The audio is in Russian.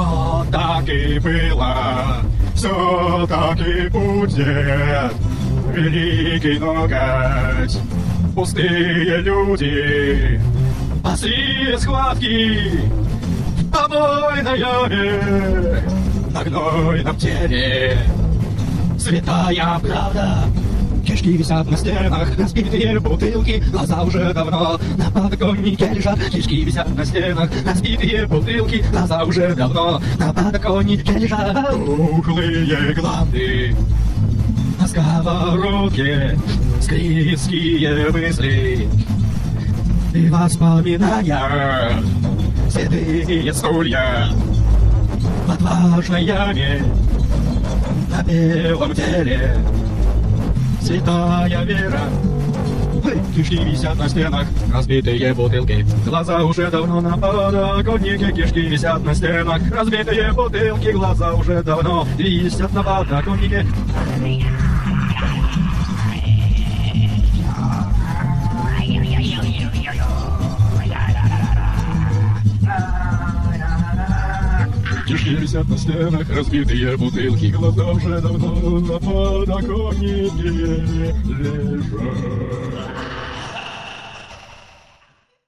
Все так и было, все так и будет. Великий ноготь, пустые люди, пошли схватки в помойной яме, на гнойном теле. Святая правда, кишки висят на стенах, разбитые бутылки, глаза уже давно на подоконнике лежат. Кишки висят на стенах, разбитые бутылки, глаза уже давно на подоконнике лежат. Тухлые гланды на сковородке, склизкие мысли и воспоминания, седые стулья в отважной яме, на белом теле святая вера. Кишки висят на стенах, разбитые бутылки, глаза уже давно на подоконнике. Кишки висят на стенах, разбитые бутылки, глаза уже давно висят на подоконнике. Кишки висят на стенах, разбитые бутылки, глаза уже давно на подоконнике лежат.